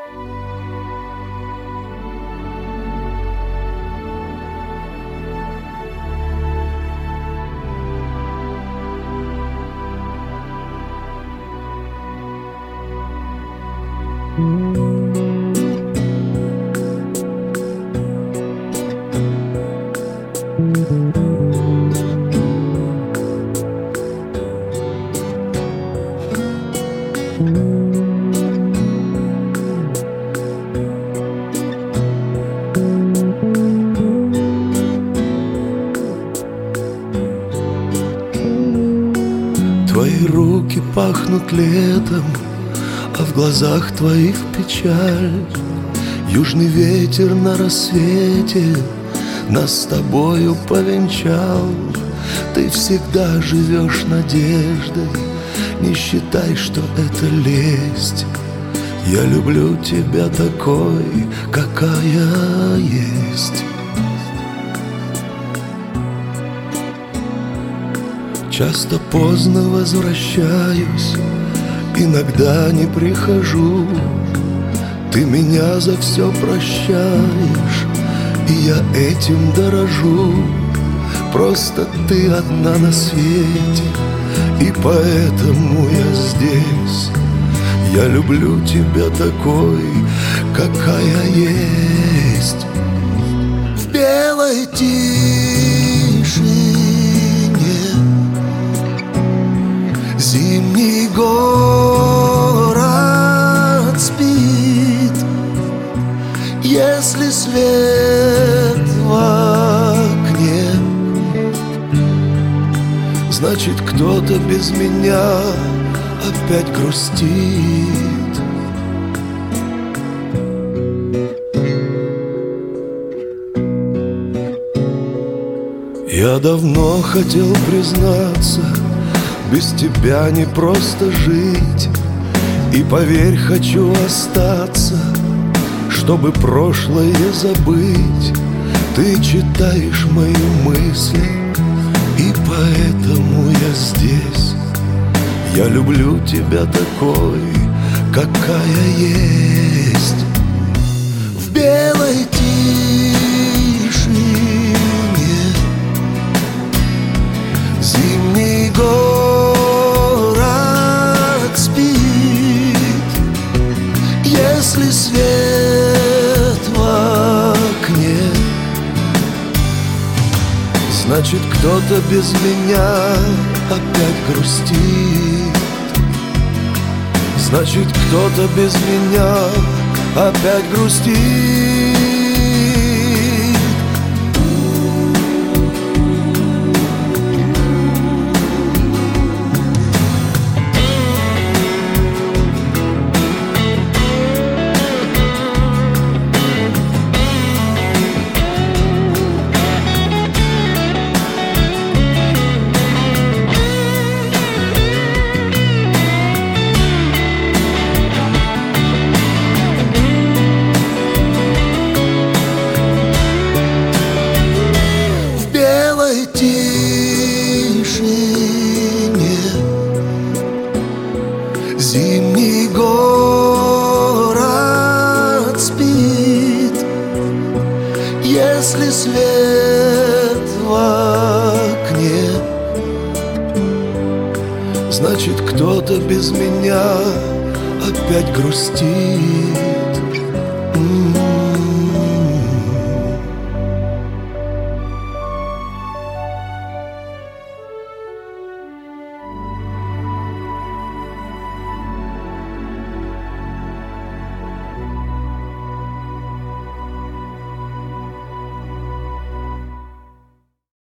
Твои руки пахнут летом, а в глазах твоих печаль. Южный ветер на рассвете нас с тобою повенчал. Ты всегда живешь надеждой, не считай, что это лесть. Я люблю тебя такой, какая есть. Часто поздно возвращаюсь, иногда не прихожу. Ты меня за все прощаешь, и я этим дорожу. Просто ты одна на свете, и поэтому я здесь. Я люблю тебя такой, какая есть. В белой тишине зимний город спит. Если свет в окне, значит, кто-то без меня опять грустит. Я давно хотел признаться, без тебя не просто жить. И поверь, хочу остаться, чтобы прошлое забыть. Ты читаешь мои мысли, и поэтому я здесь. Я люблю тебя такой, какая есть. В белой тишине зимний город спит. Если свет в окне, значит, кто-то без меня опять грустит. Значит, кто-то без меня опять грустит. Зимний город спит. Если свет в окне, значит, кто-то без меня опять грустит.